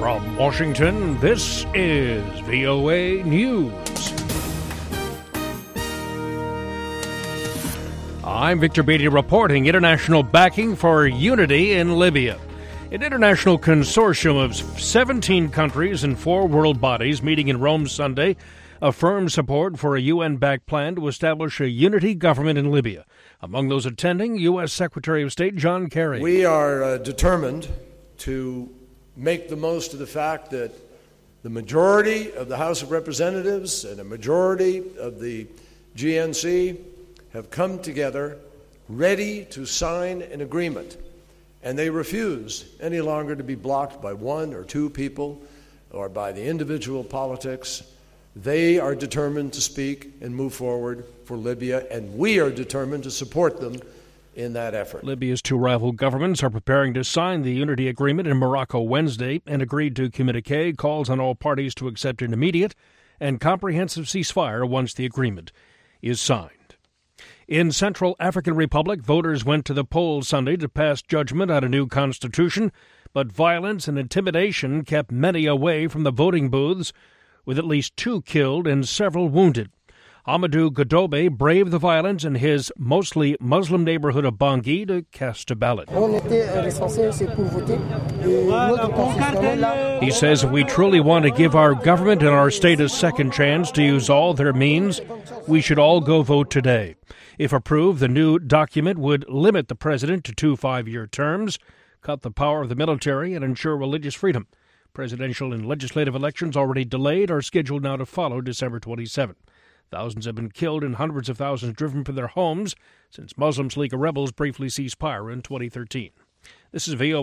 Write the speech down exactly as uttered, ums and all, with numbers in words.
From Washington, this is V O A News. I'm Victor Beatty reporting international backing for unity in Libya. An international consortium of seventeen countries and four world bodies meeting in Rome Sunday affirmed support for a U N-backed plan to establish a unity government in Libya. Among those attending, U S. Secretary of State John Kerry. We are uh, determined to make the most of the fact that the majority of the House of Representatives and a majority of the G N C have come together ready to sign an agreement, and they refuse any longer to be blocked by one or two people or by the individual politics. They are determined to speak and move forward for Libya, and we are determined to support them in that effort. Libya's two rival governments are preparing to sign the unity agreement in Morocco Wednesday. An agreed-to communique calls on all parties to accept an immediate and comprehensive ceasefire once the agreement is signed. In Central African Republic, voters went to the polls Sunday to pass judgment on a new constitution, but violence and intimidation kept many away from the voting booths, with at least two killed and several wounded. Amadou Godobe braved the violence in his mostly Muslim neighborhood of Bangui to cast a ballot. He says if we truly want to give our government and our state a second chance to use all their means, we should all go vote today. If approved, the new document would limit the president to two five-year terms, cut the power of the military, and ensure religious freedom. Presidential and legislative elections already delayed are scheduled now to follow December twenty-seventh. Thousands have been killed and hundreds of thousands driven from their homes since Muslims League of Rebels briefly ceased fire in twenty thirteen. This is V O A.